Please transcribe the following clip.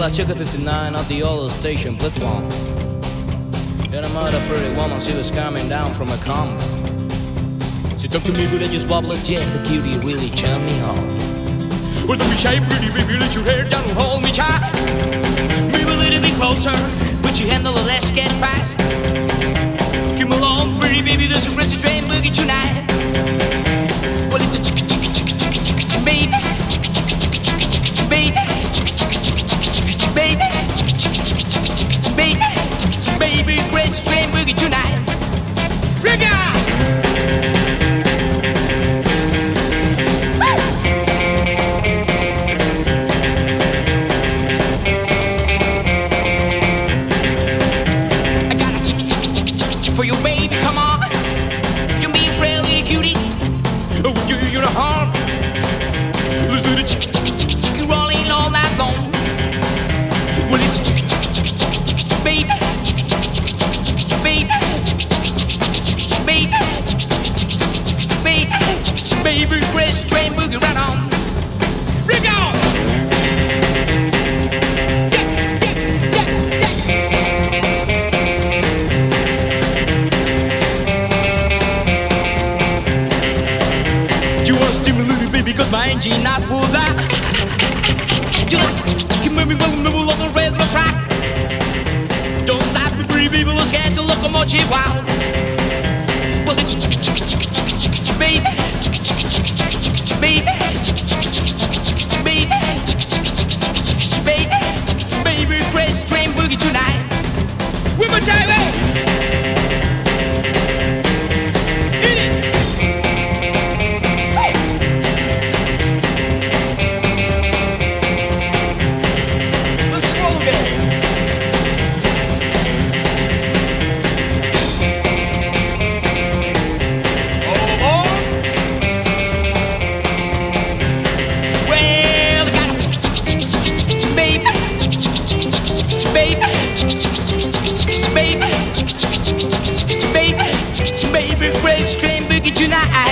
I took a 59 at the old station platform. And I met a pretty woman, she was coming down from a comb. She talked to me, but I just bubbled, yeah, the cutie really turned me on. Well, don't be shy, pretty baby, let your hair down and hold me tight. Move a little bit closer, put your hand on the let's get fast. Come along, pretty baby, there's a crazy train boogie tonight. Well, it's a baby, baby, baby, baby, baby, crazy train boogie tonight. Rigga! For you, baby, come on. You be a frail little cutie. Oh, do you no harm? Listen to chicken rolling all night long. Well, it's baby, baby, baby, baby, baby, Chris train boogie right on. Bring on. Because my engine not full back. Just keep moving on the railroad track. Don't stop me, pretty people, let's get the locomotive wild. Well, it's baby, baby, baby, baby, baby, crazy train boogie tonight. With my time, baby, baby, baby, crazy train boogie tonight.